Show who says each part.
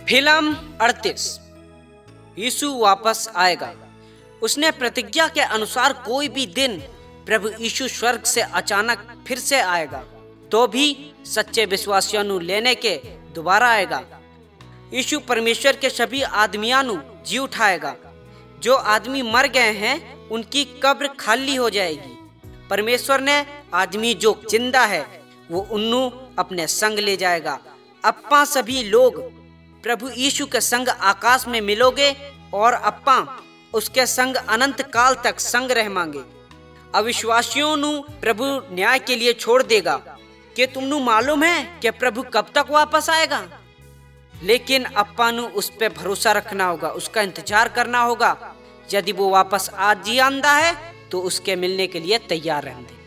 Speaker 1: Film 38 यीशु वापस आएगा। उसने प्रतिज्ञा के अनुसार कोई भी दिन प्रभु यीशु स्वर्ग से अचानक फिर से आएगा तो भी सच्चे विश्वासियों नु लेने के दोबारा आएगा। यीशु परमेश्वर के सभी आदमियों नु जी उठाएगा। जो आदमी मर गए हैं उनकी कब्र खाली हो जाएगी। परमेश्वर ने आदमी जो जिंदा है वो उन्नु अपने संग ले जाएगा। अप्पा सभी लोग प्रभु यीशु के संग आकाश में मिलोगे और अप्पा उसके संग अनंत काल तक संग रह मांगे। अविश्वासियों नु प्रभु न्याय के लिए छोड़ देगा कि तुमनु मालूम है कि प्रभु कब तक वापस आएगा। लेकिन अप्पा नु उस पे भरोसा रखना होगा, उसका इंतजार करना होगा। यदि वो वापस आज जी आंदा है तो उसके मिलने के लिए तैयार रहेंगे।